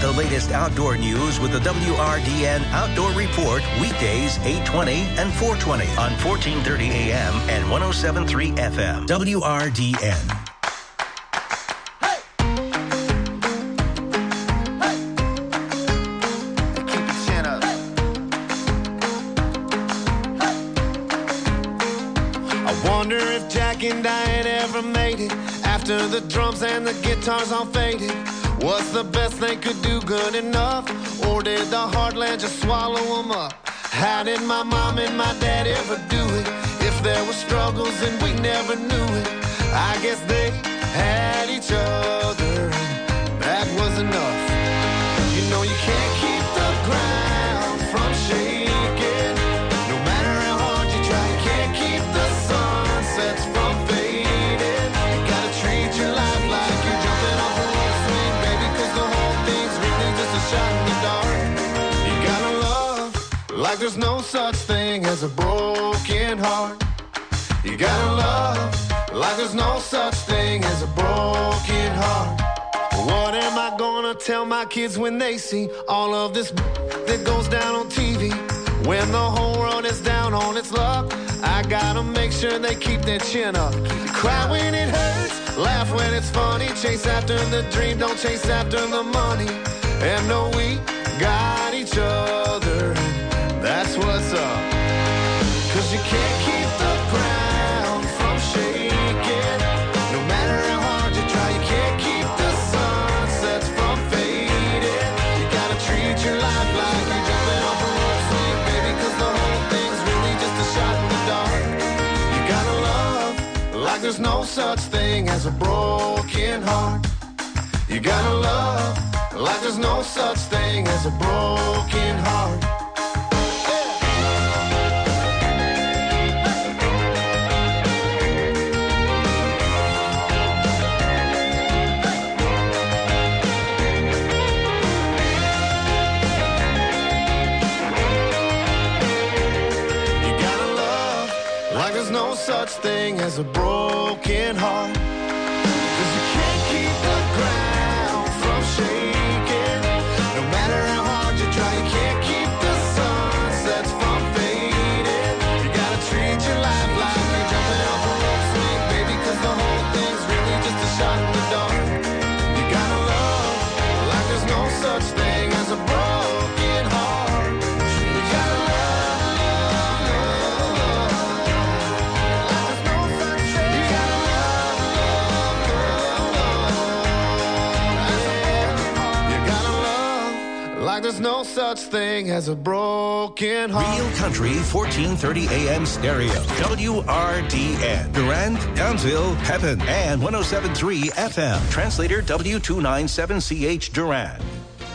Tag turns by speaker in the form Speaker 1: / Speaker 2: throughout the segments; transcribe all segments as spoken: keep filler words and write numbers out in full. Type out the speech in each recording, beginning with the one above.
Speaker 1: The latest outdoor news with the W R D N Outdoor Report weekdays eight twenty and four twenty on fourteen thirty A M and one oh seven point three F M. W R D N.
Speaker 2: And Diane ever made it after the drums and the guitars all faded? Was the best they could do good enough, or did the heartland just swallow them up? How did my mom and my dad ever do it? If there were struggles and we never knew it, I guess they had each other, and that was enough. You know you can't keep the ground from shaking, no matter how hard you try. You can't keep the sunsets from like there's no such thing as a broken heart. You gotta love like there's no such thing as a broken heart. What am I gonna tell my kids when they see all of this that goes down on T V? When the whole world is down on its luck, I gotta make sure they keep their chin up. Cry when it hurts, laugh when it's funny, chase after the dream, don't chase after the money. And know we got each other, that's what's up. Cause you can't keep the ground from shaking, no matter how hard you try. You can't keep the sunsets from fading. You gotta treat your life like you're jumping off a rope swing, baby, cause the whole thing's really just a shot in the dark. You gotta love like there's no such thing as a broken heart. You gotta love like there's no such thing as a broken heart. No such thing as a broken heart. Cause you can't keep the ground from shaking, no matter how hard you try. You can't keep the sunsets from fading. You gotta treat your life like you're jumping off a rope swing, baby, cause the whole thing's really just a shot in the dark. You gotta love like there's no such thing as a broken heart. You gotta love. Like there's no such thing as a broken heart.
Speaker 1: Real Country, fourteen thirty A M stereo. W R D N. Durand, Townsville, Pepin, and one oh seven point three F M. Translator W two ninety-seven C H Durand.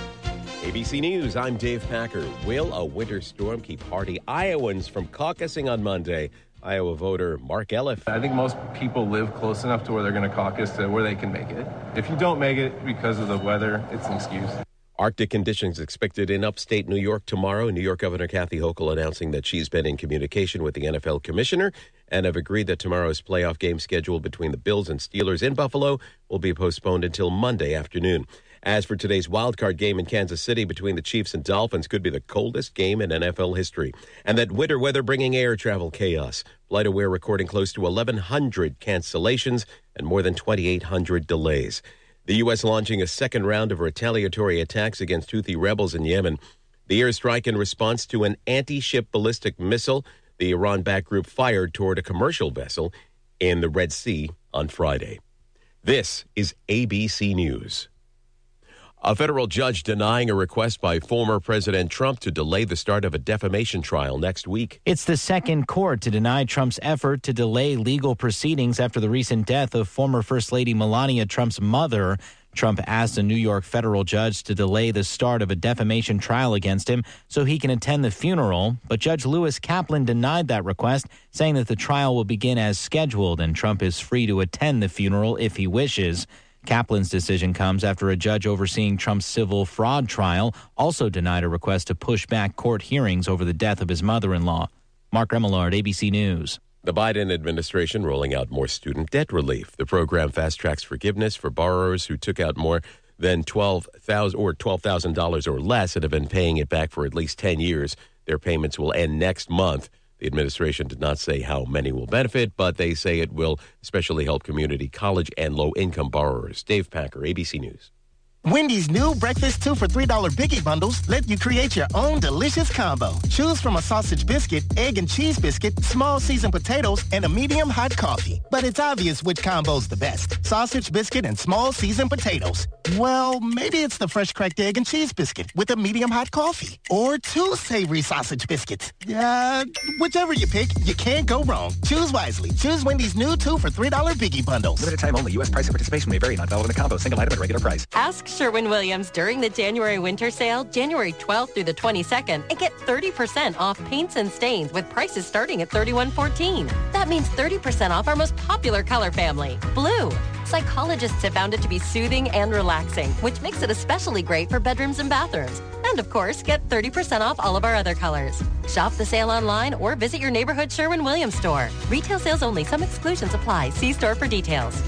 Speaker 3: A B C News, I'm Dave Packer. Will a winter storm keep hardy Iowans from caucusing on Monday? Iowa voter Mark Elliff.
Speaker 4: I think most people live close enough to where they're going to caucus to where they can make it. If you don't make it because of the weather, it's an excuse.
Speaker 3: Arctic conditions expected in upstate New York tomorrow. New York Governor Kathy Hochul announcing that she's been in communication with the N F L commissioner and have agreed that tomorrow's playoff game schedule between the Bills and Steelers in Buffalo will be postponed until Monday afternoon. As for today's wildcard game in Kansas City between the Chiefs and Dolphins, could be the coldest game in N F L history. And that winter weather bringing air travel chaos. FlightAware recording close to eleven hundred cancellations and more than twenty-eight hundred delays. The U S launching a second round of retaliatory attacks against Houthi rebels in Yemen. The airstrike in response to an anti-ship ballistic missile the Iran-backed group fired toward a commercial vessel in the Red Sea on Friday. This is A B C News. A federal judge denying a request by former President Trump to delay the start of a defamation trial next week.
Speaker 5: It's the second court to deny Trump's effort to delay legal proceedings after the recent death of former First Lady Melania Trump's mother. Trump asked a New York federal judge to delay the start of a defamation trial against him so he can attend the funeral. But Judge Lewis Kaplan denied that request, saying that the trial will begin as scheduled and Trump is free to attend the funeral if he wishes. Kaplan's decision comes after a judge overseeing Trump's civil fraud trial also denied a request to push back court hearings over the death of his mother-in-law. Mark Remillard, A B C News.
Speaker 3: The Biden administration rolling out more student debt relief. The program fast-tracks forgiveness for borrowers who took out more than twelve thousand dollars or twelve thousand dollars or less and have been paying it back for at least ten years. Their payments will end next month. The administration did not say how many will benefit, but they say it will especially help community college and low-income borrowers. Dave Packer, A B C News.
Speaker 6: Wendy's new breakfast two for three dollar Biggie Bundles let you create your own delicious combo. Choose from a sausage biscuit, egg and cheese biscuit, small seasoned potatoes, and a medium hot coffee. But it's obvious which combo's the best. Sausage biscuit and small seasoned potatoes. Well, maybe it's the fresh cracked egg and cheese biscuit with a medium hot coffee. Or two savory sausage biscuits. Uh, whichever you pick, you can't go wrong. Choose wisely. Choose Wendy's new two for three dollar Biggie Bundles.
Speaker 7: Limited time only. U S price and participation may vary. Not valid in the combo. Single item at regular price.
Speaker 8: Ask Sherwin-Williams during the January winter sale, January twelfth through the twenty-second, and get thirty percent off paints and stains with prices starting at thirty-one fourteen. That means thirty percent off our most popular color family, blue. Psychologists have found it to be soothing and relaxing, which makes it especially great for bedrooms and bathrooms. And of course, get thirty percent off all of our other colors. Shop the sale online or visit your neighborhood Sherwin-Williams store. Retail sales only. Some exclusions apply. See store for details.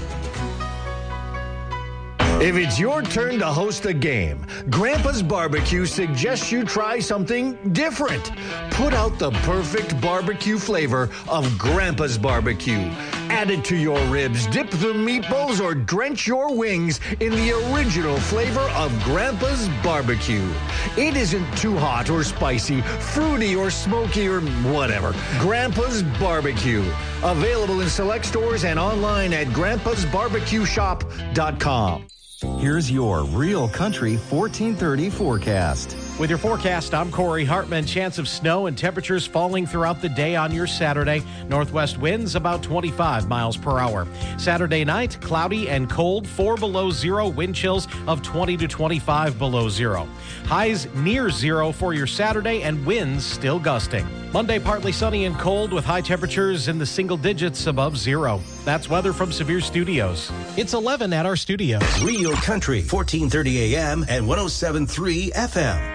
Speaker 9: If it's your turn to host a game, Grandpa's Barbecue suggests you try something different. Put out the perfect barbecue flavor of Grandpa's Barbecue. Add it to your ribs, dip the meatballs, or drench your wings in the original flavor of Grandpa's Barbecue. It isn't too hot or spicy, fruity or smoky or whatever. Grandpa's Barbecue. Available in select stores and online at grandpas barbecue shop dot com.
Speaker 10: Here's your Real Country fourteen thirty forecast.
Speaker 11: With your forecast, I'm Corey Hartman. Chance of snow and temperatures falling throughout the day on your Saturday. Northwest winds about twenty-five miles per hour. Saturday night, cloudy and cold, four below zero, wind chills of twenty to twenty-five below zero. Highs near zero for your Saturday and winds still gusting. Monday, partly sunny and cold with high temperatures in the single digits above zero. That's weather from Severe Studios. It's eleven at our studios.
Speaker 1: Real Country, fourteen thirty A M and one oh seven point three F M.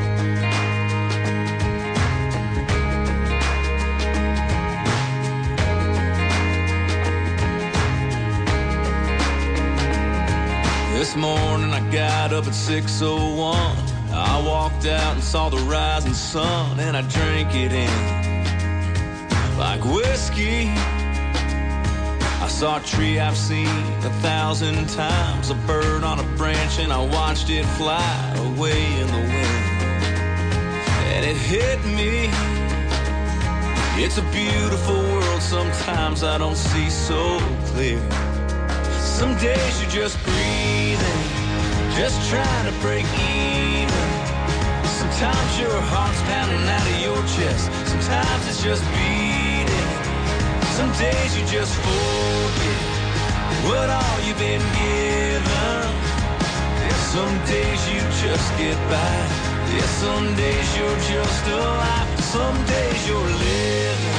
Speaker 12: This morning I got up at six oh one. I walked out and saw the rising sun, and I drank it in like whiskey. I saw a tree I've seen a thousand times, a bird on a branch, and I watched it fly away in the wind. And it hit me, it's a beautiful world, sometimes I don't see so clear. Some days you're just breathing, just trying to break even. Sometimes your heart's pounding out of your chest, sometimes it's just beating. Some days you just forget what all you've been given. Yeah, some days you just get by. Yeah, some days you're just alive. Some days you're living.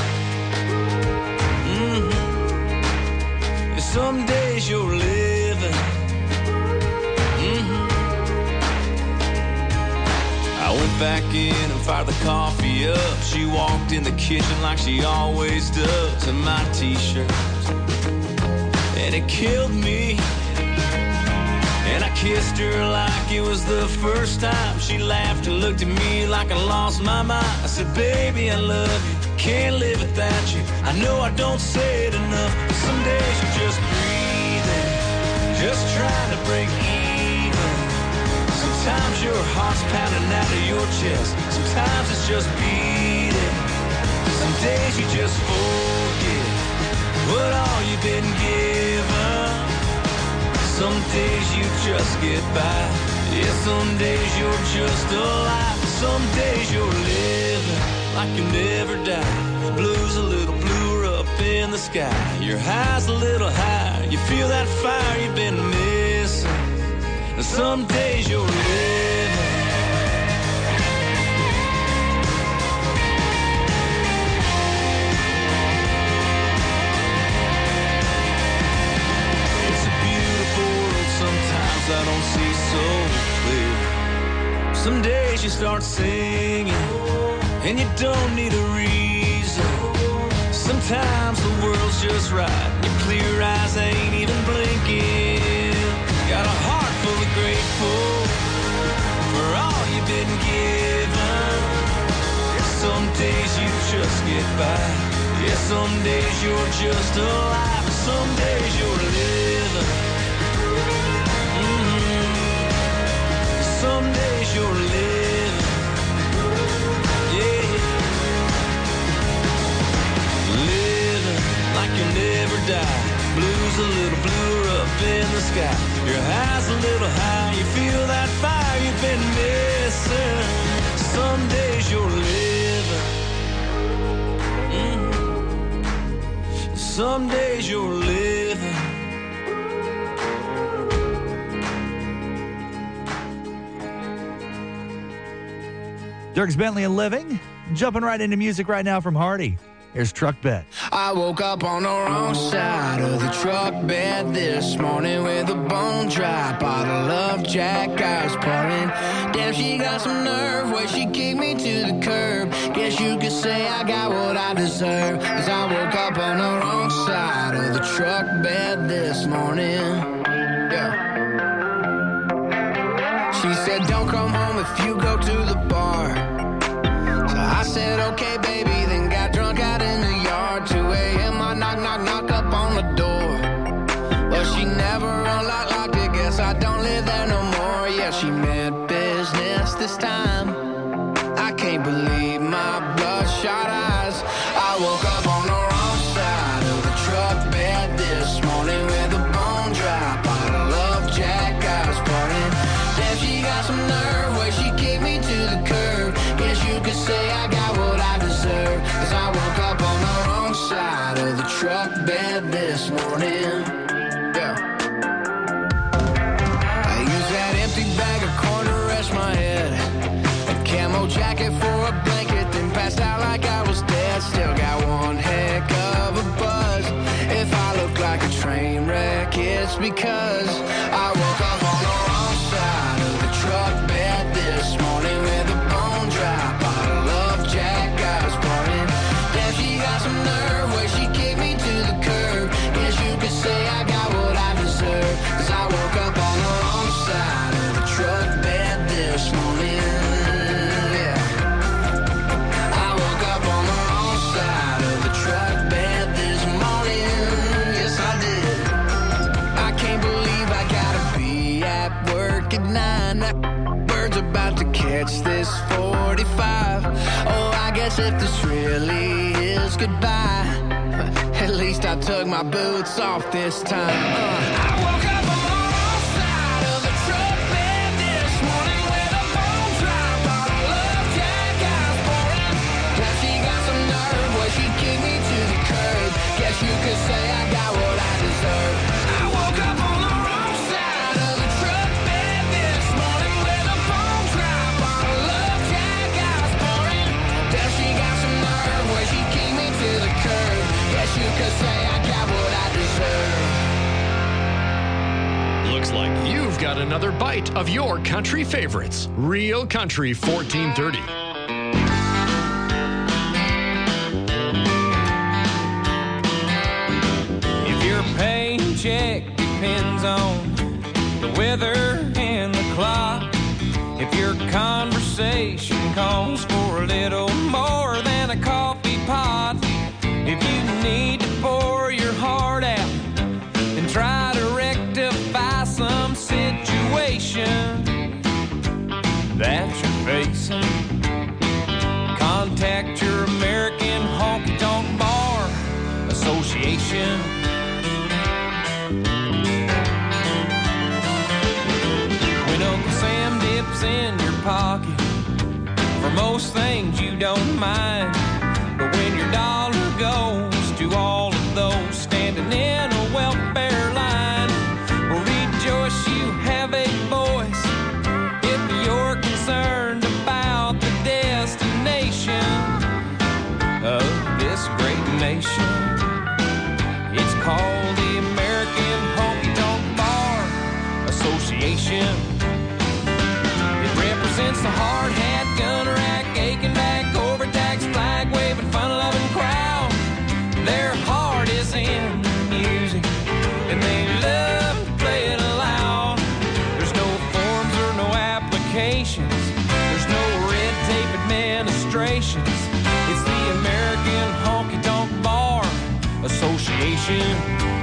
Speaker 12: Mm-hmm. Yeah, some days you're living. Mm-hmm. I went back in and fired the coffee up. She walked in the kitchen like she always does in my t-shirt, and it killed me. And I kissed her like it was the first time. She laughed and looked at me like I lost my mind. I said, baby, I love you, can't live without you. I know I don't say it enough, but some days you're just breathing, just trying to break even. Sometimes your heart's pounding out of your chest, sometimes it's just beating. Some days you just forget what all you've been given. Some days you just get by. Yeah, some days you're just alive. Some days you're living like you never die. Blue's a little bluer up in the sky. Your high's a little higher. You feel that fire you've been missing. And some days you're living. I don't see so clear. Some days you start singing and you don't need a reason. Sometimes the world's just right, your clear eyes ain't even blinking. Got a heart full of great days you just get by. Yeah, some days you're just alive, some days you're living. Mm-hmm. Some days you're living. Yeah. Living like you'll never die. Blues a little bluer up in the sky. Your high's a little high. You feel that fire you've been missing. Some days you're living. Mm-hmm. Some days you're living.
Speaker 13: Dierks Bentley and Living. Jumping right into music right now from Hardy. Here's Truck Bed.
Speaker 14: I woke up on the wrong side of the truck bed this morning with a bone dry bottle of Jack I was pouring. Damn, she got some nerve where she kicked me to the curb. Guess you could say I got what I deserve. Cause I woke up on the wrong side of the truck bed this morning. Yeah. She said, don't come home if you go to the bar. So I said, okay, baby, then got drunk out in the yard. two a.m. I knock, knock, knock up on the door. Well, she never unlocked, locked it. Guess I don't live there no more. Yeah, she meant business this time. I can't believe my bloodshot eyes. I woke up on the wrong side of the truck bed this morning with a bone dry bottle of Jack I was pouring. Damn, she got some nerve where she kicked me to the curb. Guess you could say I got what I deserve. Cause I woke up on the wrong side of the truck bed this morning. Yeah. I used that empty bag of corn to rest my head. A camo jacket for a blanket, then passed out like I was dead. Still got one heck of a buzz. If I look like a train wreck, it's because I woke up on the wrong side of the truck bed this morning with a bone dry bottle of Jack I was pouring. Damn, she got some nerve where she kicked me to the curb. Guess you could say I got what I deserve. Cause I woke up on the wrong side of the truck bed this morning. Yeah. I woke up on the wrong side of the truck bed this morning. Yes, I did. I can't believe I gotta be at work at nine. That bird's about to catch this forty-five. Oh, I guess if this really is goodbye, at least I took my boots off this time. Uh, I woke up on the wrong side of the truck bed this morning with a bone dry bottle of Jack I was pouring. Now she got some nerve where she kicked me to the curb. Guess you could say I got what I deserve. I woke up on the wrong side of the truck bed this morning with a bone dry bottle of Jack I was pouring. Now she got some nerve where she kicked me to the curb. Guess you could say I got what I deserve.
Speaker 9: Looks like you've got another bite of your country favorites. Real Country fourteen thirty.
Speaker 15: If your paycheck depends on the weather and the clock, if your conversation calls for a little more than a coffee pot, if you need to pour your heart out and try to rectify some situation that you're facing, contact your American Honky Tonk Bar Association. When Uncle Sam dips in your pocket, for most things you don't mind, but when your dollar goes to all of those standing in a welfare line, well, rejoice, you have a voice if you're concerned about the destination of this great nation. It's called the American Honky Tonk Bar Association. It represents the hard hat, gun rack, aching back, overtaxed, flag waving, fun loving crowd. Their heart is in music, and they love to play it aloud. There's no forms or no applications. There's no red tape administrations. It's the Association.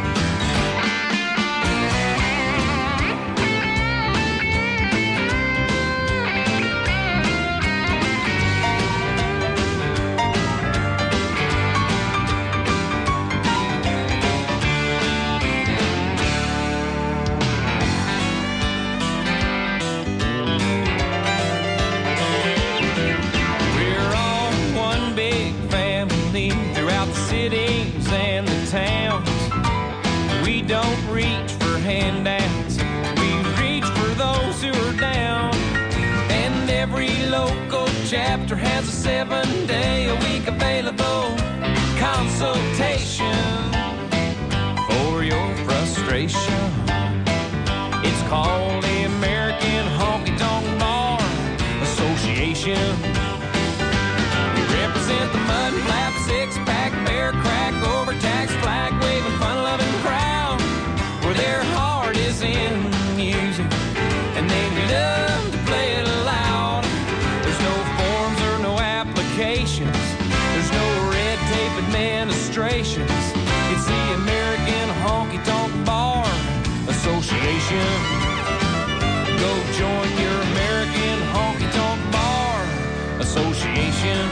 Speaker 15: Don't reach for handouts, we reach for those who are down. And every local chapter has a seven day a week available consultation for your frustration. It's called the American Honky Tonk Bar Association. We represent the mud flap, six pack, bear crack, overtaxed, flag waving, fun loving crowd. Their heart is in music, and they love to play it loud. There's no forms or no applications. There's no red tape administrations. It's the American Honky Tonk Bar Association. Go join your American Honky Tonk Bar Association.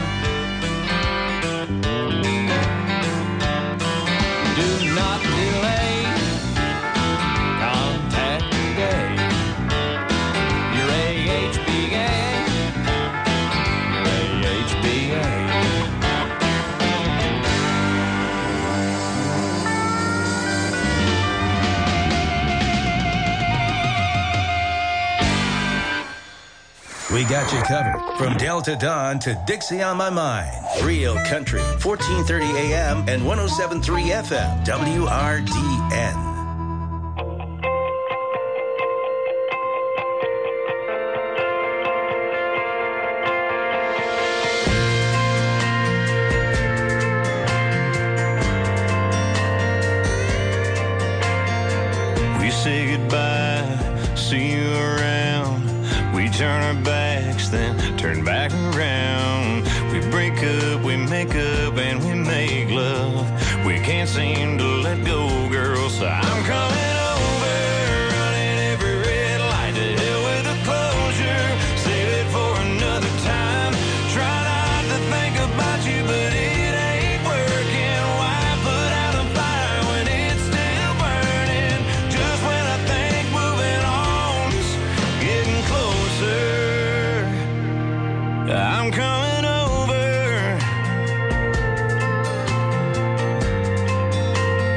Speaker 15: Do not delay.
Speaker 1: We got you covered from Delta Dawn to Dixie on My Mind. Real Country, fourteen thirty A M and one oh seven point three F M, W R D N.
Speaker 12: Say goodbye, see you around. We turn our backs, then turn back around. We break up, we make up, and we make love. We can't seem to let go, girl, so I'm coming over, running every red light. To hell with the closure, save it for another time. Try not to think about you, but it ain't working. Why put out a fire when it's still burning? Just when I think moving on's getting closer, I'm coming over.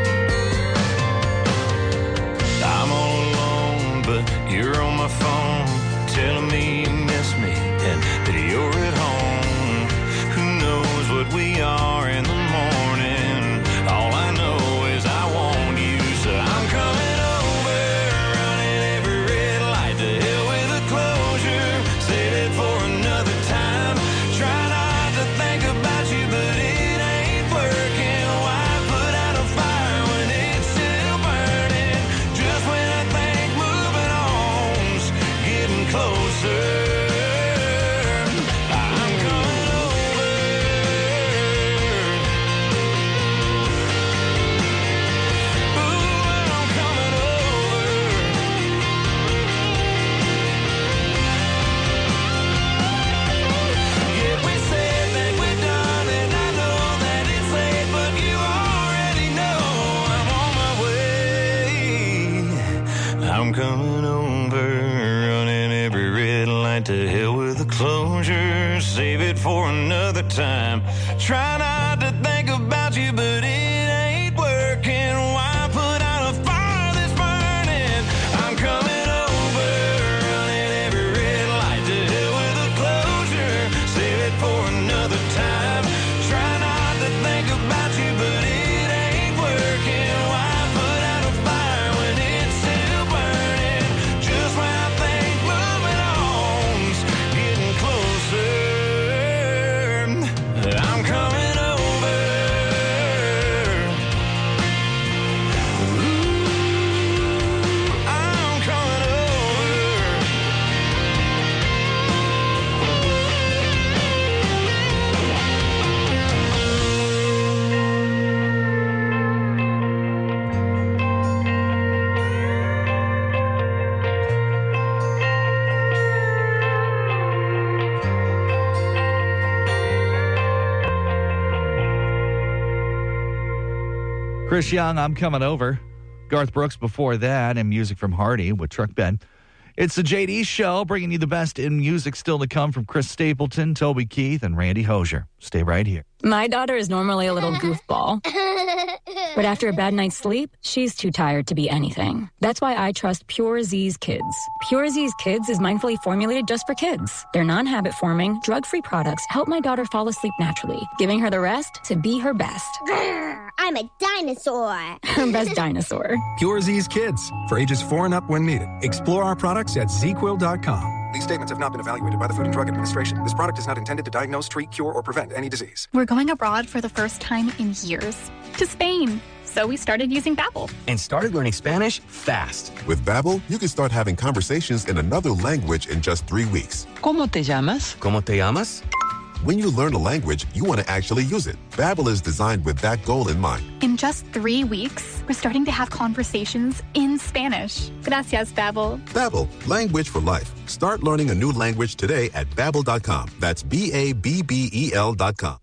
Speaker 13: Chris Young, I'm Coming Over. Garth Brooks before that, and music from Hardy with Truck Bed. It's the J D Show, bringing you the best in music still to come from Chris Stapleton, Toby Keith, and Randy Hosier. Stay right here.
Speaker 16: My daughter is normally a little goofball, but after a bad night's sleep, she's too tired to be anything. That's why I trust Pure Z's Kids. Pure Z's Kids is mindfully formulated just for kids. Their non-habit forming, drug-free products help my daughter fall asleep naturally, giving her the rest to be her best.
Speaker 17: I'm a dinosaur.
Speaker 16: Her best dinosaur.
Speaker 18: Pure Z's Kids, for ages four and up when needed. Explore our products at z quill dot com. These statements have not been evaluated by the Food and Drug Administration. This product is not intended to diagnose, treat, cure, or prevent any disease.
Speaker 19: We're going abroad for the first time in years. To Spain. So we started using Babbel.
Speaker 20: And started learning Spanish fast.
Speaker 21: With Babbel, you can start having conversations in another language in just three weeks.
Speaker 20: ¿Cómo te llamas? ¿Cómo te llamas?
Speaker 21: When you learn a language, you want to actually use it. Babbel is designed with that goal in mind.
Speaker 19: In just three weeks, we're starting to have conversations in Spanish. Gracias, Babbel.
Speaker 21: Babbel, language for life. Start learning a new language today at babbel dot com. That's B A B B E L dot com.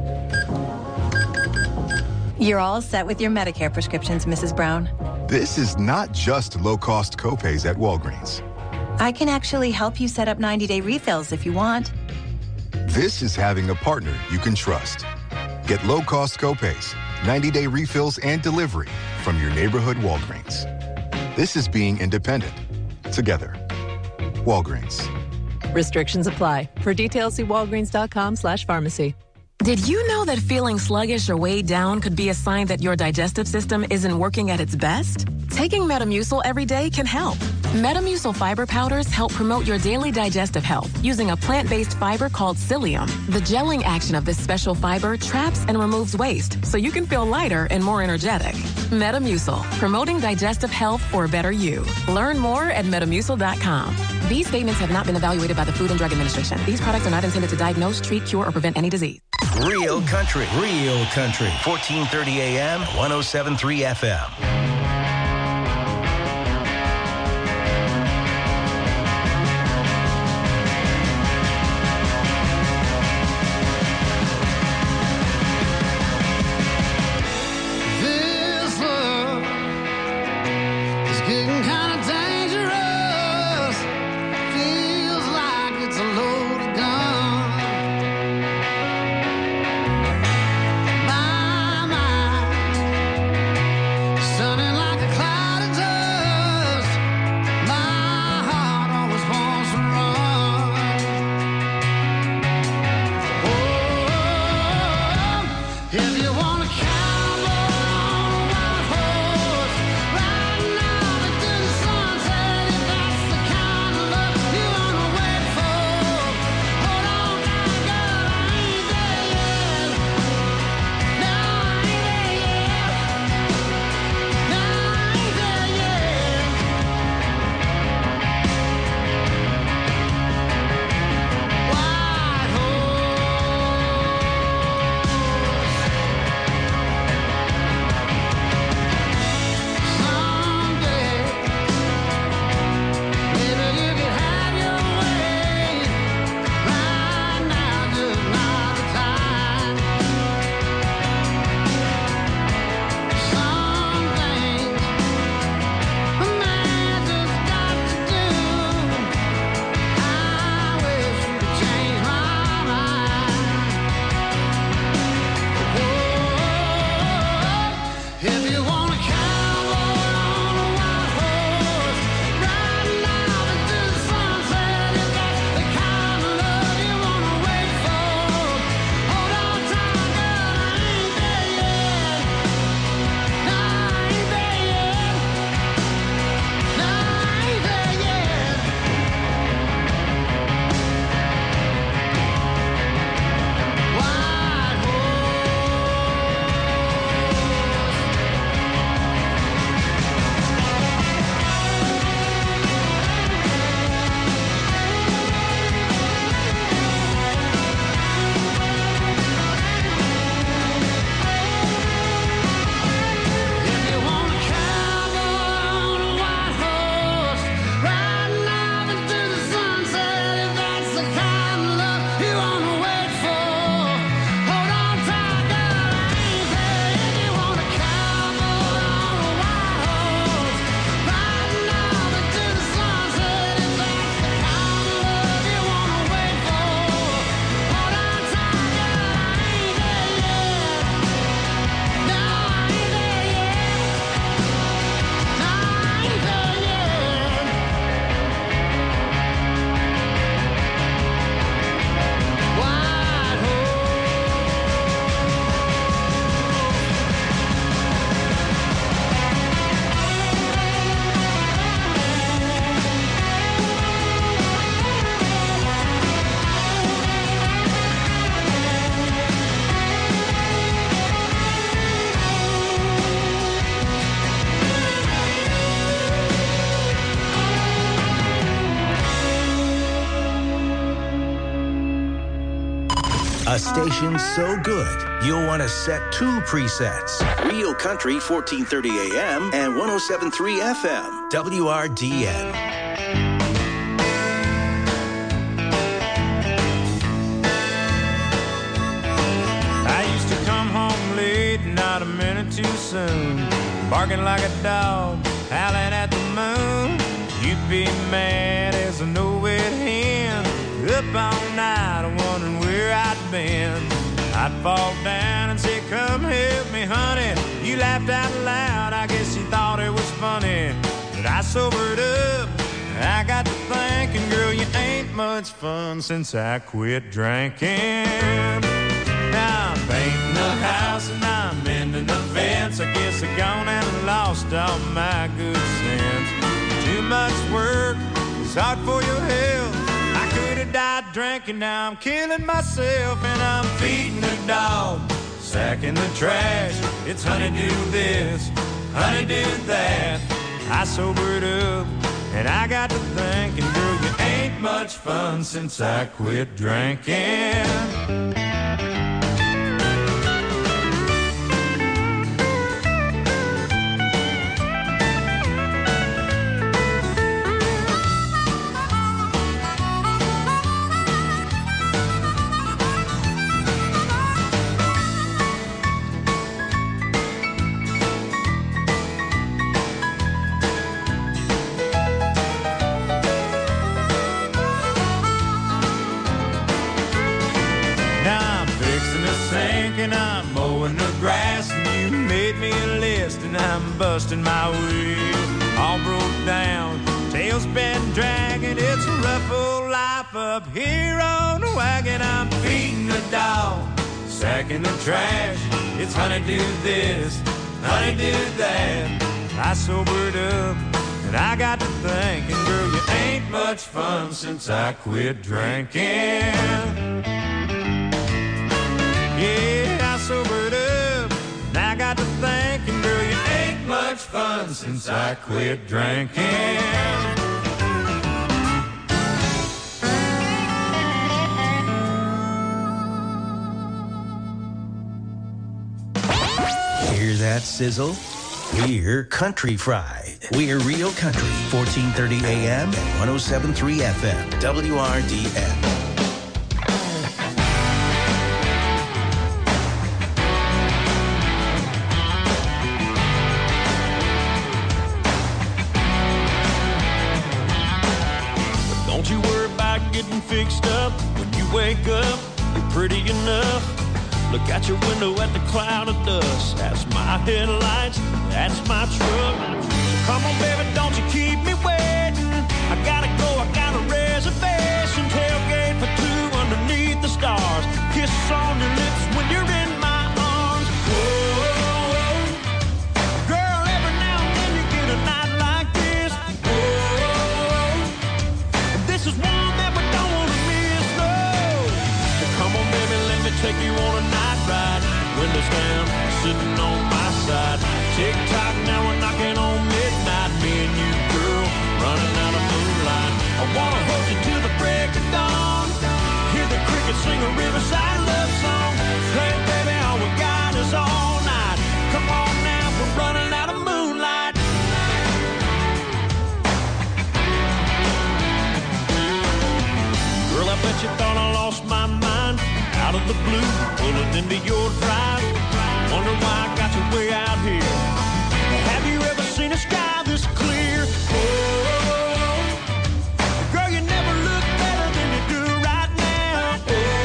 Speaker 22: You're all set with your Medicare prescriptions, Missus Brown.
Speaker 23: This is not just low-cost copays at Walgreens.
Speaker 22: I can actually help you set up ninety-day refills if you want.
Speaker 23: This is having a partner you can trust. Get low-cost copays, ninety-day refills, and delivery from your neighborhood Walgreens. This is being independent. Together. Walgreens.
Speaker 24: Restrictions apply. For details, see walgreens dot com slash pharmacy.
Speaker 25: Did you know that feeling sluggish or weighed down could be a sign that your digestive system isn't working at its best? Taking Metamucil every day can help. Metamucil fiber powders help promote your daily digestive health using a plant-based fiber called psyllium. The gelling action of this special fiber traps and removes waste so you can feel lighter and more energetic. Metamucil, promoting digestive health for a better you. Learn more at metamucil dot com. These statements have not been evaluated by the Food and Drug Administration. These products are not intended to diagnose, treat, cure, or prevent any disease.
Speaker 1: Real country, real country. fourteen thirty A M, one oh seven point three F M.
Speaker 2: Sunny
Speaker 1: station so good, you'll want to set two presets. Real Country, fourteen thirty A M and one oh seven point three F M, W R D N.
Speaker 3: I used to come home late, not a minute too soon, barking like a dog, howling at the moon. You'd be mad as a no-wit hen, up all night wondering where I'd been. I'd fall down and say, come help me, honey. You laughed out loud, I guess you thought it was funny. But I sobered up, I got to thinking, girl, you ain't much fun since I quit drinking. Now I'm painting the house and I'm mending the fence. I guess I gone and lost all my good sense. Too much work, it's hard for your health. I could have died drinking, now I'm killing myself. And I'm feeding the dog, sacking the trash. It's honey do this, honey do that. I sobered up and I got to thinking, girl, you ain't much fun since I quit drinking. I'm busting my wheel, all broke down, tail's been dragging. It's a rough old life up here on the wagon. I'm feeding the dog, sacking the trash. It's honey do this, honey do that. I sobered up and I got to thinking, girl, you ain't much fun since I quit drinking. Yeah, I sobered up and I got to thinking, girl, you ain't much fun since I quit drinking.
Speaker 1: Hear that sizzle? We're Country Fried. We're Real Country, fourteen thirty A M and one oh seven point three F M, W R D N.
Speaker 4: Fixed up when you wake up, you're pretty enough. Look out your window at the cloud of dust. That's my headlights, that's my truck. So come on, baby, don't you keep me waiting. I gotta go, I got a reservation. Tailgate for two underneath the stars. Kisses on your lips when you're in my arms. Whoa, girl, every now and then you get a night like this. Whoa, this is one that we don't want to miss, no. So come on, baby, let me take you on a night ride. Windows down, sitting on my side. Tick-tock, now we're knocking on midnight. Me and you, girl, running out of moonlight. I wanna hold you till the break of dawn. Hear the crickets sing a riverside love song. Hey, baby, all we got is all night. Come on now, we're running out of moonlight. Girl, I bet you thought I lost my mind. Out of the blue, pulling into your drive. Wonder why I got you way out here. Have you ever seen a sky this clear? Oh, girl, you never look better than you do right now.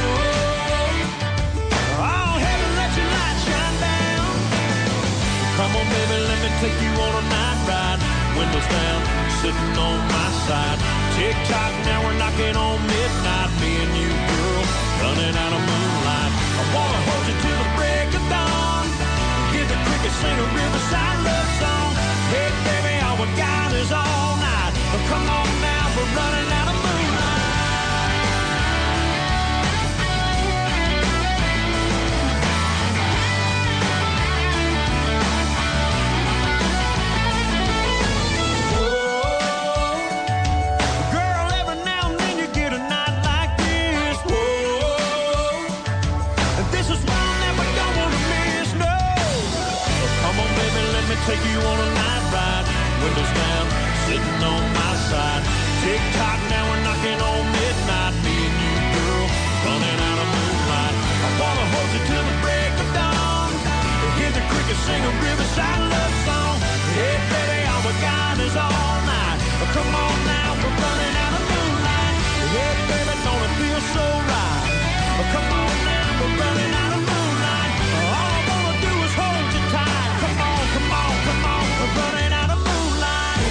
Speaker 4: Oh, oh, heaven, let your light shine down. Come on, baby, let me take you on a night ride. Windows down, sitting on my side. Tick-tock, now we're knocking on midnight. Me and you, girl, running out of moonlight. I wanna hold you till the break of dawn. Hear the crickets sing a riverside love song. Hey, baby, all we got is all night. But come on now, we're running out of windows down, sitting on my side. Tick-tock, now we're knocking on midnight. Me and you, girl, running out of moonlight. I wanna hold you till the break of dawn. Hear the crickets sing a riverside love song. Hey, baby, all we got is all night. Come on now, we're running out of moonlight. Hey, baby, don't it feel so right? Come on now, we're running out of moonlight. All I wanna do is hold you tight. Come on, come on, come on, we're running out of moonlight.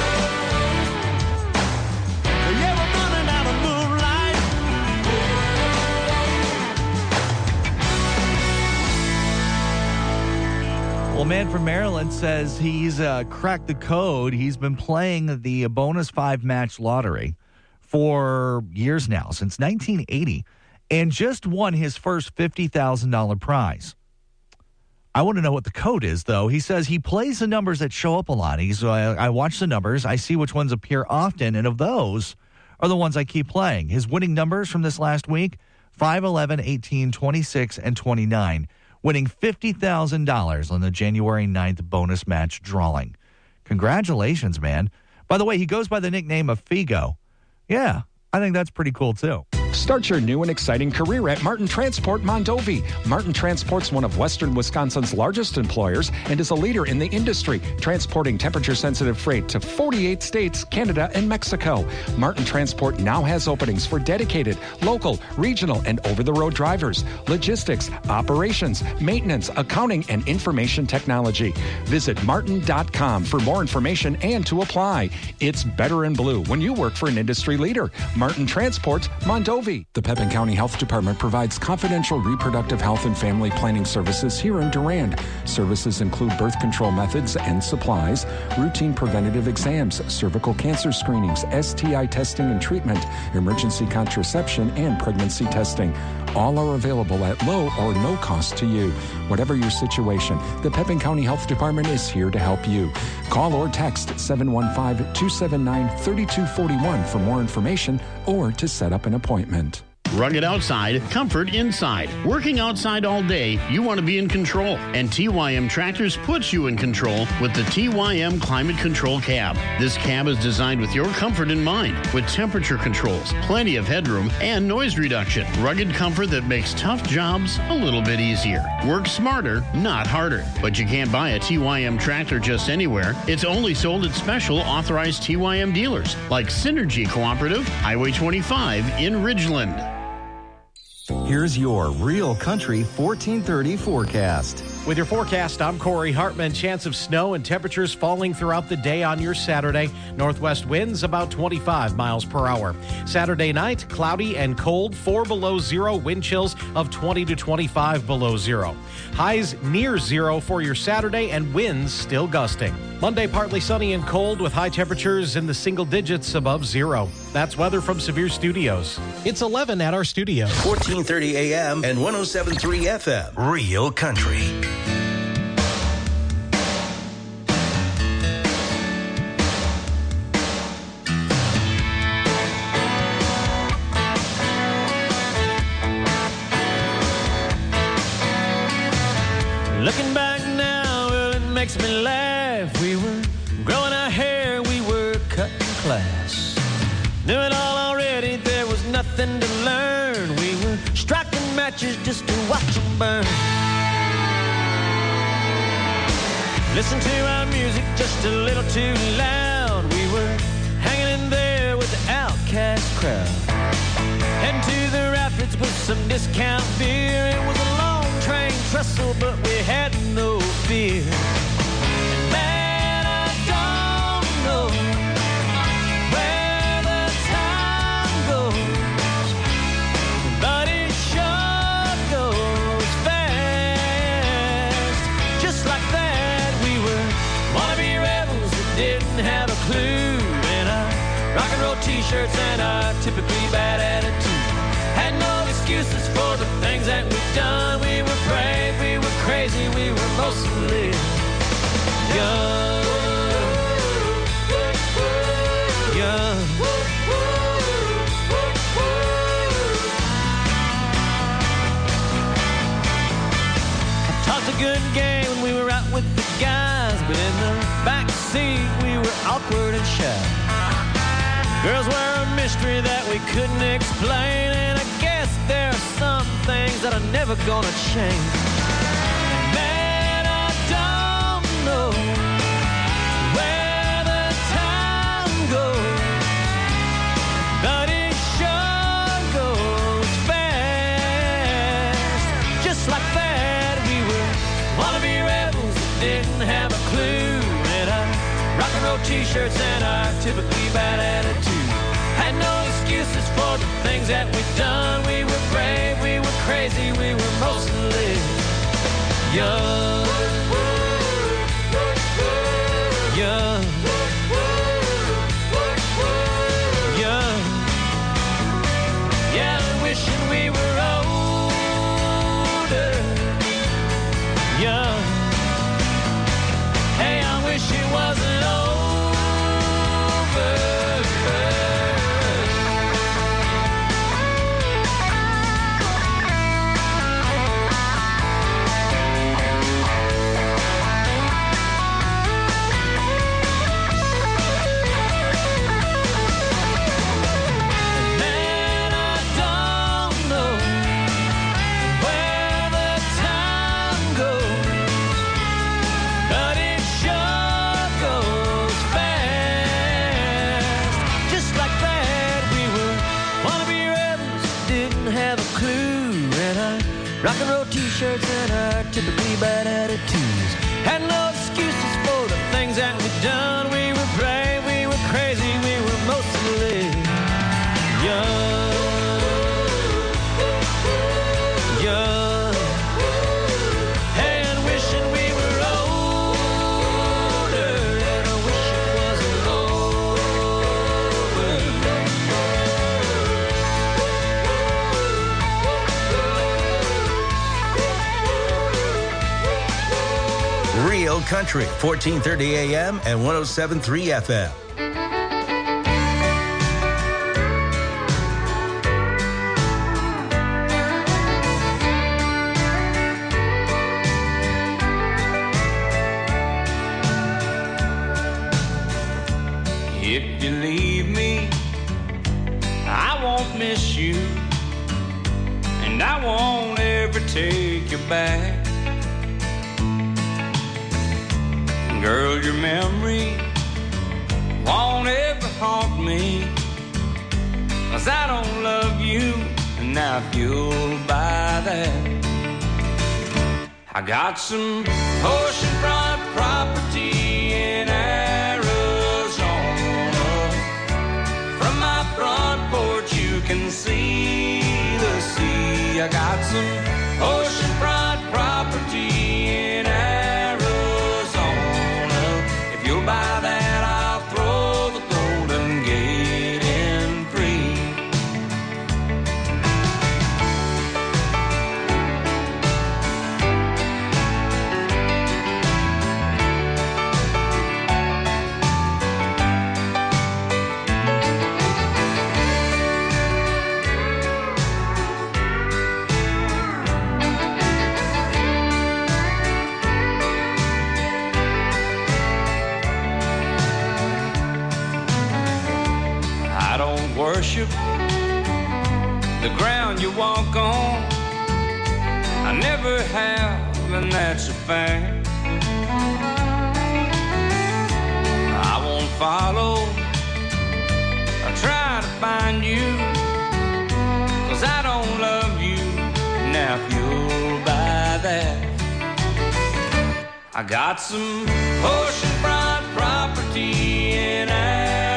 Speaker 4: Yeah, we're running out of moonlight.
Speaker 13: Well, a man from Maryland says he's uh, cracked the code. He's been playing the bonus five match lottery for years now, since nineteen eighty, and just won his first fifty thousand dollars prize. I want to know what the code is, though. He says he plays the numbers that show up a lot. He's, uh, I watch the numbers. I see which ones appear often, and of those are the ones I keep playing. His winning numbers from this last week, five, eleven, eighteen, twenty-six, and twenty-nine, winning fifty thousand dollars on the January ninth bonus match drawing. Congratulations, man. By the way, he goes by the nickname of Figo. Yeah, I think that's pretty cool, too.
Speaker 18: Start your new and exciting career at Martin Transport Mondovi. Martin Transport's one of Western Wisconsin's largest employers and is a leader in the industry, transporting temperature-sensitive freight to forty-eight states, Canada, and Mexico. Martin Transport now has openings for dedicated, local, regional, and over-the-road drivers, logistics, operations, maintenance, accounting, and information technology. Visit martin dot com for more information and to apply. It's better in blue when you work for an industry leader. Martin Transport Mondovi. The Pepin County Health Department provides confidential reproductive health and family planning services here in Durand. Services include birth control methods and supplies, routine preventative exams, cervical cancer screenings, S T I testing and treatment, emergency contraception, and pregnancy testing. All are available at low or no cost to you. Whatever your situation, the Pepin County Health Department is here to help you. Call or text seven one five, two seven nine, three two four one for more information or to set up an appointment.
Speaker 5: Rugged outside, comfort inside. Working outside all day, you want to be in control. And T Y M Tractors puts you in control with the T Y M Climate Control Cab. This cab is designed with your comfort in mind, with temperature controls, plenty of headroom, and noise reduction. Rugged comfort that makes tough jobs a little bit easier. Work smarter, not harder. But you can't buy a T Y M tractor just anywhere. It's only sold at special authorized T Y M dealers, like Synergy Cooperative, Highway twenty-five in Ridgeland.
Speaker 6: Here's your Real Country fourteen thirty forecast.
Speaker 11: With your forecast, I'm Corey Hartman. Chance of snow and temperatures falling throughout the day on your Saturday. Northwest winds about twenty-five miles per hour. Saturday night, cloudy and cold, four below zero, wind chills of twenty to twenty-five below zero. Highs near zero for your Saturday and winds still gusting. Monday, partly sunny and cold with high temperatures in the single digits above zero. That's weather from Severe Studios. It's eleven at our studio.
Speaker 1: fourteen thirty A M and one oh seven point three F M. Real Country.
Speaker 4: Looking back now, well, it makes me laugh. We were growing our hair, we were cutting class. Knew it all already, there was nothing to learn. We were striking matches just to watch them burn. Listen to our music just a little too loud. We were hanging in there with the outcast crowd. Heading to the rapids with some discount beer. It was a long train trestle, but we had no fear. And man, I don't know where the time goes, but it sure goes fast. Just like that, we were wannabe rebels that didn't have a clue. In our rock and roll t-shirts and our typically bad attitude. Had no excuses for the things that we've done. We were brave, we were crazy, we were mostly young. Young. I talked to
Speaker 15: good game when we were out with the guys, but in the back seat we were awkward and shy. Girls were a mystery that we couldn't explain, and I guess there are some things that are never gonna change. Man, I don't know where the time goes, but it sure goes fast. Just like that, we were wannabe rebels that didn't have a clue, and our rock and roll t-shirts and our typically bad attitude. Had no excuses for the things that we'd done. We were brave, we were crazy, we were mostly young. Young. Young. Yeah, wishing we were older. Young. Hey, I wish it wasn't over. Rock and roll t-shirts and our typically bad attitudes. Had no excuses for the things that we'd done. We were brave, we were crazy, we were mostly young. Young. And wishing we were older, and I wish it wasn't
Speaker 1: Real Country, fourteen thirty A M and one oh seven point three F M.
Speaker 12: If you leave me, I won't miss you, and I won't ever take you back. Girl, your memory won't ever haunt me, 'cause I don't love you, and now you'll buy that. I got some oceanfront property in Arizona. From my front porch you can see the sea. I got some oceanfront property in Arizona. You'll buy that, I'll throw the Golden Gate in free. Worship the ground you walk on. I never have, and that's a fact. I won't follow or try to find you, 'cause I don't love you. Now if you'll buy that, I got some oceanfront property in Arizona.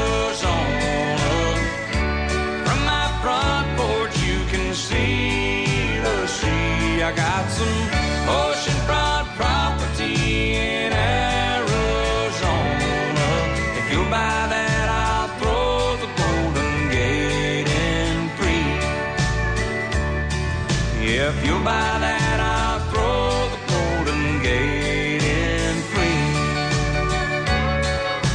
Speaker 12: Front porch you can see the sea. I got some oceanfront property in Arizona. If you'll buy that, I'll throw the Golden Gate in free. Yeah, if you'll buy that, I'll throw the Golden Gate in free.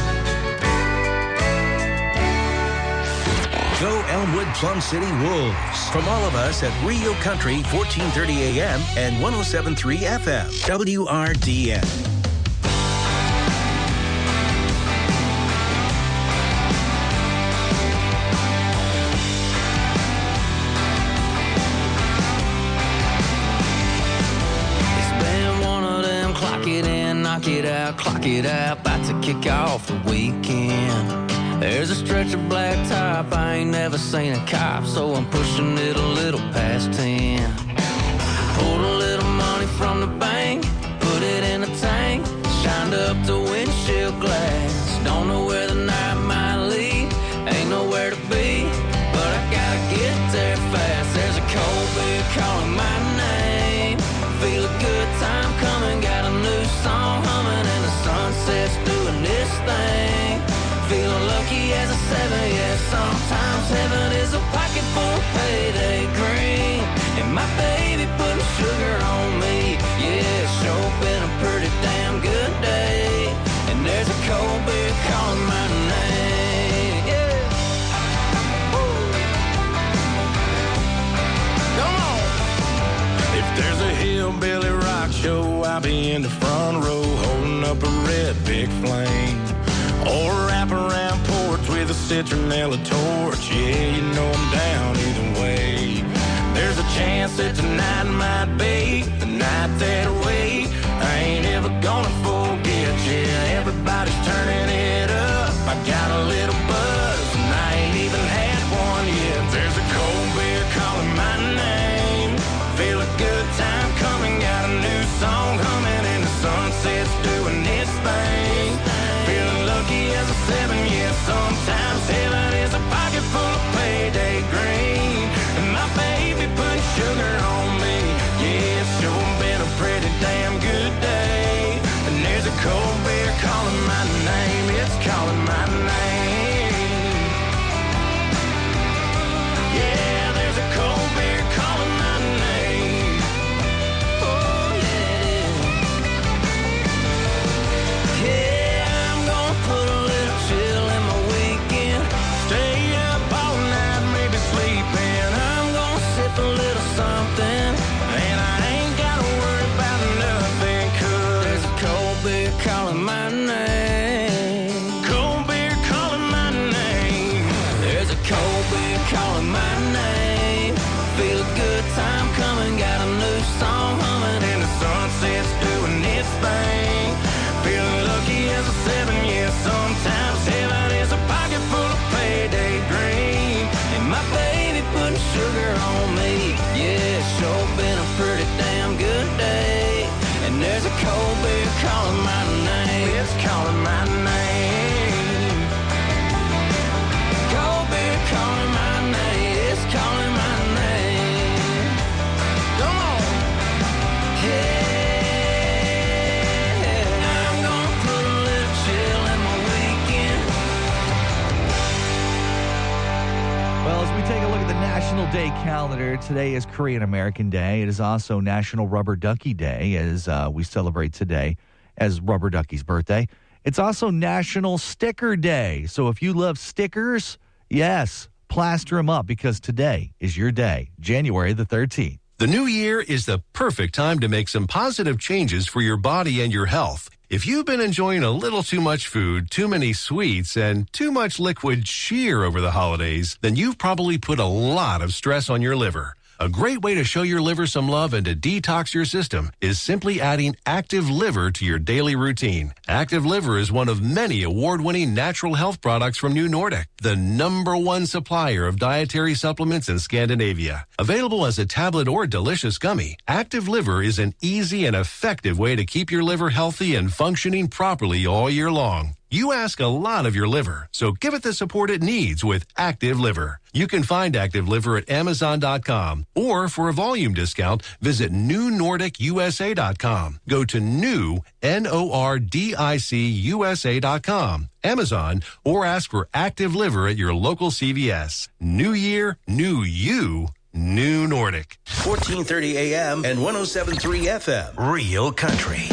Speaker 1: Plum City Wolves. From all of us at Rio Country, fourteen thirty A M and one oh seven point three F M, W R D N.
Speaker 12: Knock it out, clock it out, about to kick off the weekend. There's a stretch of black top, I ain't never seen a cop, so I'm pushing it a little past ten. Pulled a little money from the bank, put it in a tank, shined up the windshield glass. Don't know where the night might lead, ain't nowhere to be, but I gotta get there fast. There's a cold beer calling my name, feel a good time coming, got a new song humming, and the sunset's doing this thing. Feeling lucky as a seven, yeah. Sometimes heaven is a pocket full of payday green, and my baby putting sugar on me. Yeah, it's sure been a pretty damn good day, and there's a cold beer calling my name. Yeah. Woo. Come on.
Speaker 3: If there's a hillbilly rock show, I'll be in the front row holding up a red big flame. Or wrap around porch with a citronella torch. Yeah, you know I'm down either way. There's a chance that tonight might be the night that I wait. I ain't ever gonna forget. Yeah, everybody's turning it up. I got a little buzz and I ain't even had one yet. There's a cold beer calling my name. Feel a good time coming, got a new song humming, and the sunset's doing its thing. Feeling lucky as a seven, yeah. Sometimes heaven is a pocket full of payday green, and my baby putting sugar on me. Yeah, it's sure been a pretty damn good day, and there's a cold beer calling my name. It's calling my name. Yeah, there's a cold beer calling my name. Oh yeah, it is. Yeah. Calling my name. Cold beer calling my name. There's a cold beer calling my name. Feel a good time coming, got a new song humming, and the sunset's doing its thing. Feeling lucky as a seven, yeah. Sometimes heaven is a pocket full of payday green, and my baby putting sugar on me. Yeah, it's sure been a pretty damn good day, and there's a cold beer calling my name. It's calling my name. Cold beer calling my name. It's calling my name. Come on. Yeah. I'm gonna put a little chill in my weekend.
Speaker 13: Well, as we take a look at the National Day calendar, today is Korean American Day. It is also National Rubber Ducky Day, as uh, we celebrate today as Rubber Ducky's birthday. It's also National Sticker Day. So if you love stickers, yes, plaster them up, because today is your day, January the thirteenth.
Speaker 21: The new year is the perfect time to make some positive changes for your body and your health. If you've been enjoying a little too much food, too many sweets, and too much liquid cheer over the holidays, then you've probably put a lot of stress on your liver. A great way to show your liver some love and to detox your system is simply adding Active Liver to your daily routine. Active Liver is one of many award-winning natural health products from New Nordic, the number one supplier of dietary supplements in Scandinavia. Available as a tablet or delicious gummy, Active Liver is an easy and effective way to keep your liver healthy and functioning properly all year long. You ask a lot of your liver, so give it the support it needs with Active Liver. You can find Active Liver at Amazon dot com, or for a volume discount, visit New Nordic U S A dot com. Go to new, N O R D I C U S A dot com, Amazon, or ask for Active Liver at your local C V S. New year, new you, New Nordic.
Speaker 1: fourteen thirty A M and one oh seven point three F M, Real Country.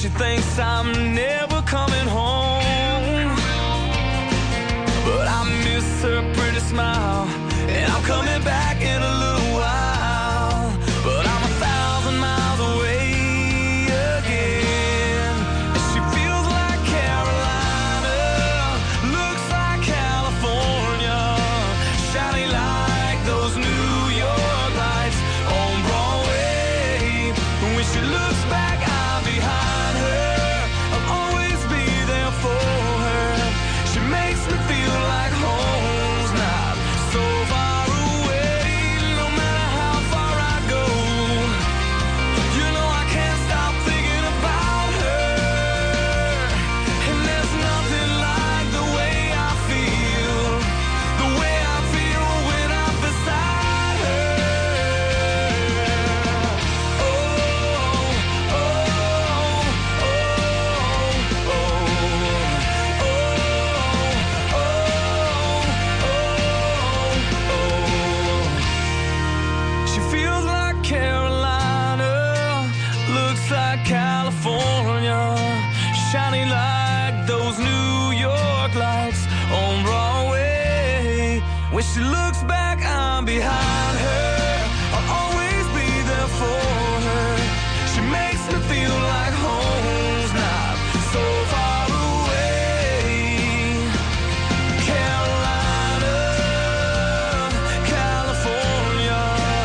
Speaker 12: she thinks I'm never coming home. But I miss her pretty smile, and I'm coming back in a little while. But I'm a thousand miles away again, and she feels like Carolina, looks like California, shining like those New York lights on Broadway. When she looks back, I'm behind her. I'll always be there for her. She makes me feel like home's not so far away. No matter how far I go, you know I can't stop thinking about her. And there's nothing like the way I feel, the way I feel when I'm beside her. Oh, oh, oh, oh, oh, she feels like Carolina, looks like California, shining like those New York lights on Broadway. When she looks back, I'm behind her. I'll always be there for her. She makes me feel like home's not so far away. Carolina, California,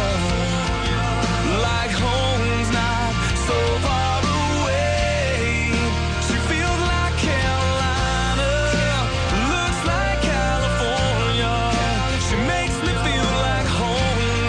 Speaker 12: like home's not so far away. She feels like Carolina, looks like California. She makes me feel like home's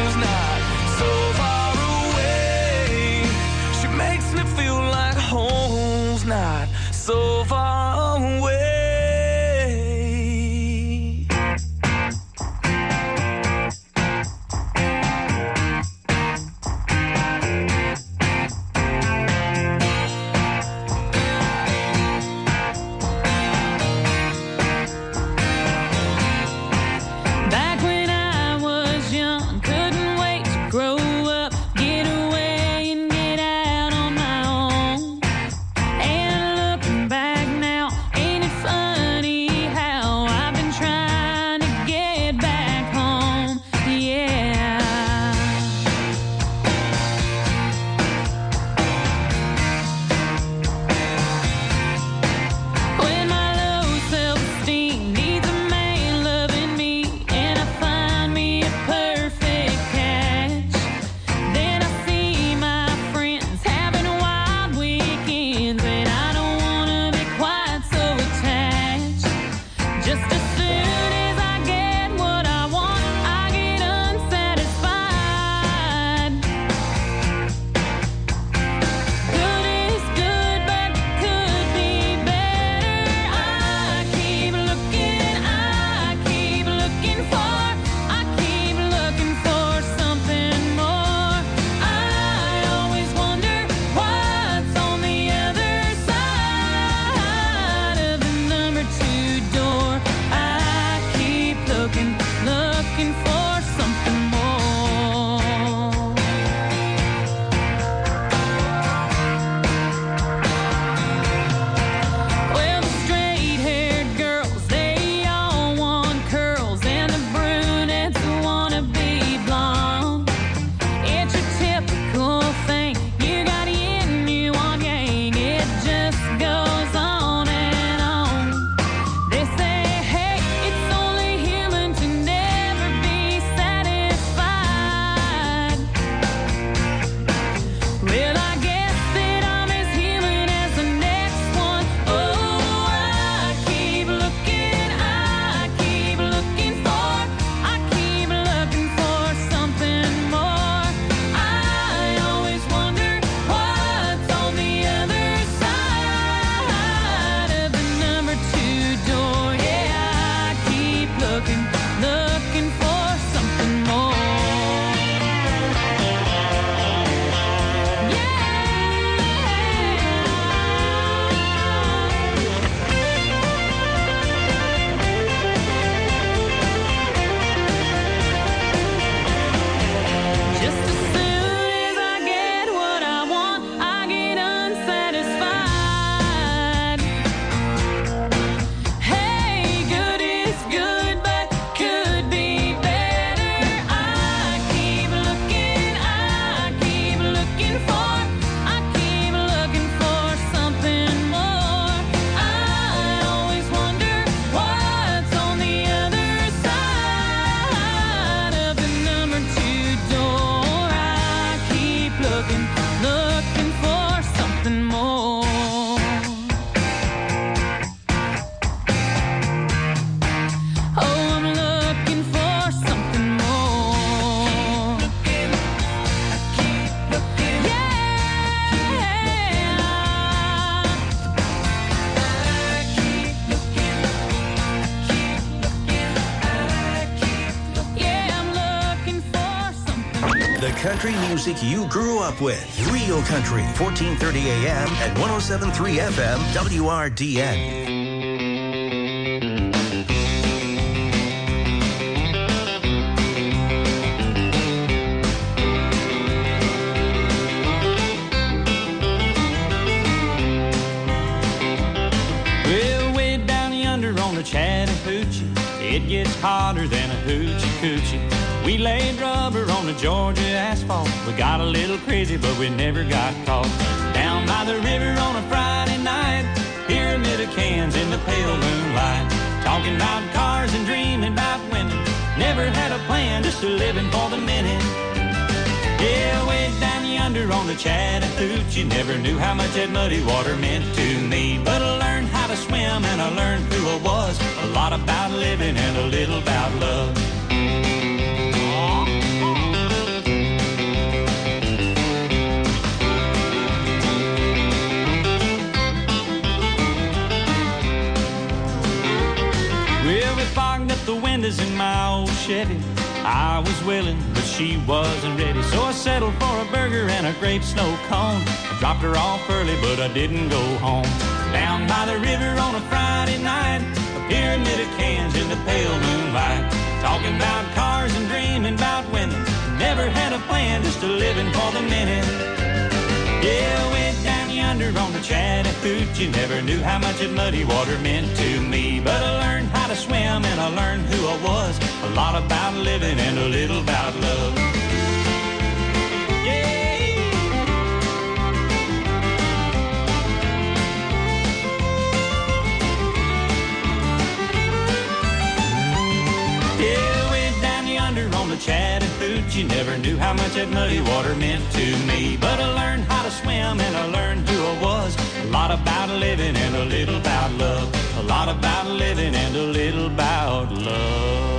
Speaker 1: country music you grew up with. Real Country, fourteen thirty A M and one oh seven point three F M, W R D N.
Speaker 3: Chattahoochee, it gets hotter than a hoochie coochie. We laid rubber on the Georgia asphalt. We got a little crazy, but we never got caught. Down by the river on a Friday night, pyramid of cans in the pale moonlight. Talking about cars and dreaming about women. Never had a plan, just a living for the minute. Yeah, way down yonder on the Chattahoochee, never knew how much that muddy water meant to me. But I learned how to swim and I learned who I was. A lot about living and a little about love. Well, we fogged up the windows in my old Chevy. I was willing, but she wasn't ready. So I settled for a burger and a grape snow cone. I dropped her off early, but I didn't go home. Down by the river on a Friday night, a pyramid of cans in the pale moonlight. Talking about cars and dreaming about women. Never had a plan, just a living for the minute. Yeah, way down yonder on the Chattahoochee, never knew how much that muddy water meant to me. But I learned how to swim and I learned who I was. A lot about living and a little about love. Chattahoochee, never knew how much that muddy water meant to me. But I learned how to swim and I learned who I was. A lot about living and a little about love. A lot about living and a little about love.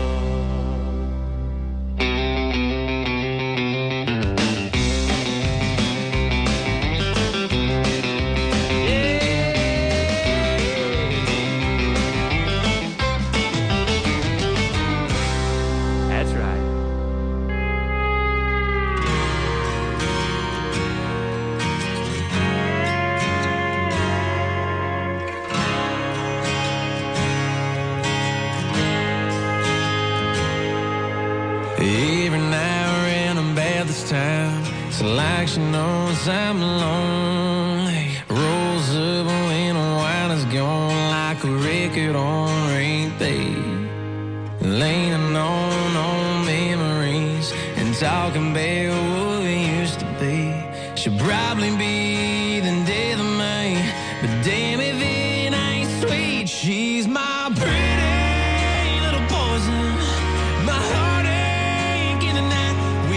Speaker 15: Like she knows I'm lonely. Rolls up when the wine is gone, like a record on repeat. Leaning on, on memories and talking about what we used to be. She'll probably be the death of me, but damn if it ain't sweet. She's my pretty little poison, my heartache in the night.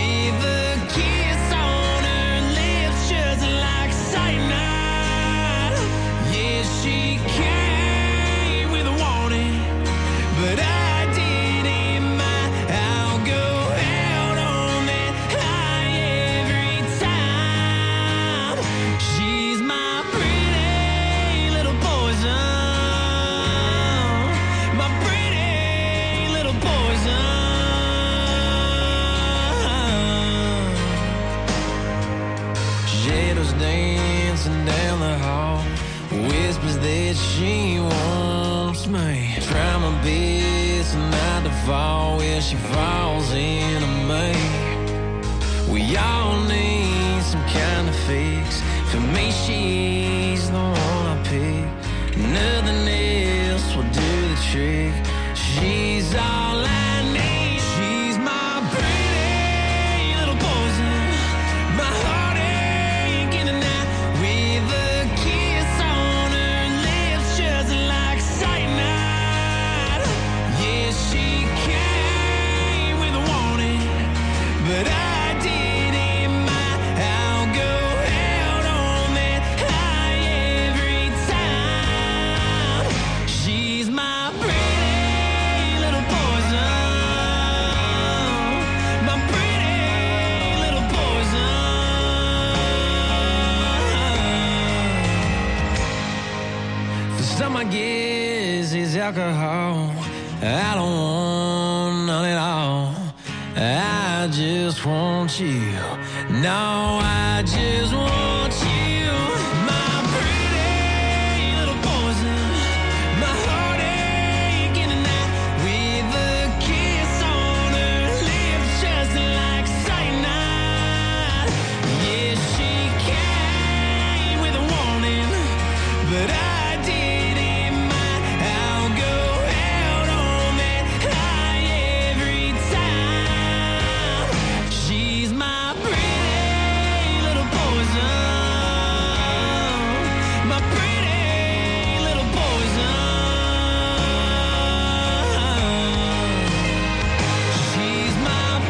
Speaker 15: She wants me. Try my best not to fall where she falls into me. We all need some kind of fix. For me, she's the one I pick. Nothing else will do the trick. She's all I need. She's my pretty little poison, my heartache in the night. With a kiss on her lips, just like cyanide. Yeah, she came with a warning, but I didn't mind. I'll go out on that high every time. She's my pretty little poison, my pretty little poison. For some, I guess, is alcohol. I don't want none at all. I I just want you. No, I just want you. My pretty little poison. My heartache in the night. With a kiss on her lips just like cyanide. Yeah, she came with a warning, but I didn't mind. I'll go out on that high every time. She's my pretty little poison. My pretty little poison. She's my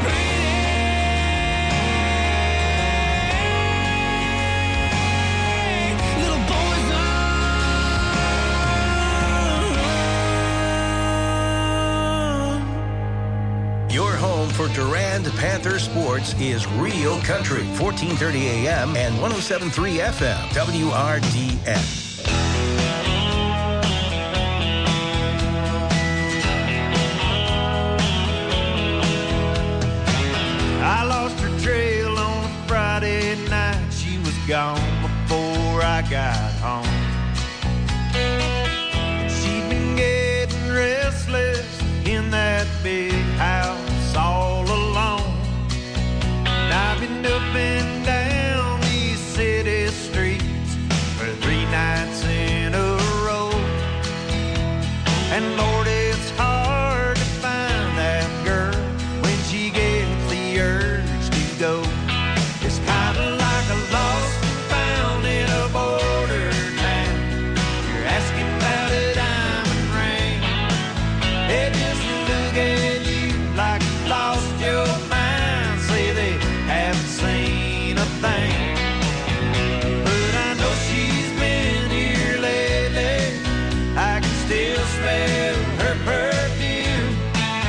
Speaker 15: pretty little poison.
Speaker 1: Your home for Durand Panther sports is Real Country, fourteen thirty A M and one oh seven point three F M, W R D N.
Speaker 3: I lost her trail on a Friday night. She was gone before I got home.